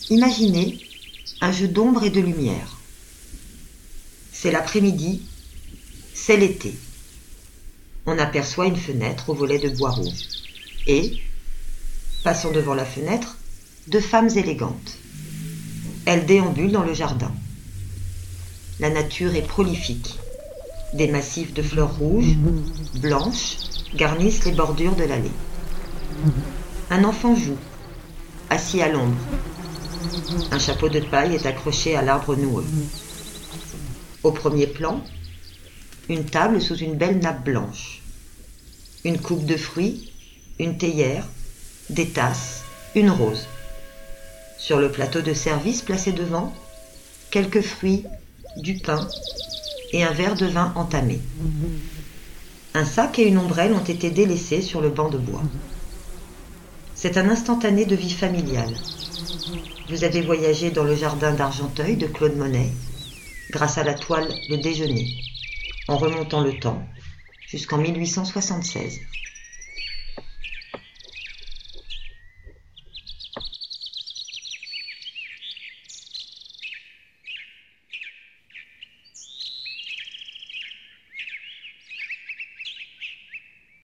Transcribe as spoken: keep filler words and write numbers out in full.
Imaginez un jeu d'ombre et de lumière. C'est l'après-midi, c'est l'été. On aperçoit une fenêtre au volet de bois rouge. Et, passant devant la fenêtre, deux femmes élégantes. Elles déambulent dans le jardin. La nature est prolifique. Des massifs de fleurs rouges, blanches, garnissent les bordures de l'allée. Un enfant joue, assis à l'ombre. Un chapeau de paille est accroché à l'arbre noueux. Au premier plan, une table sous une belle nappe blanche. Une coupe de fruits, une théière, des tasses, une rose. Sur le plateau de service placé devant, quelques fruits, du pain et un verre de vin entamé. Un sac et une ombrelle ont été délaissés sur le banc de bois. C'est un instantané de vie familiale. Vous avez voyagé dans le jardin d'Argenteuil de Claude Monet, grâce à la toile Le Déjeuner, en remontant le temps jusqu'en mille huit cent soixante-seize.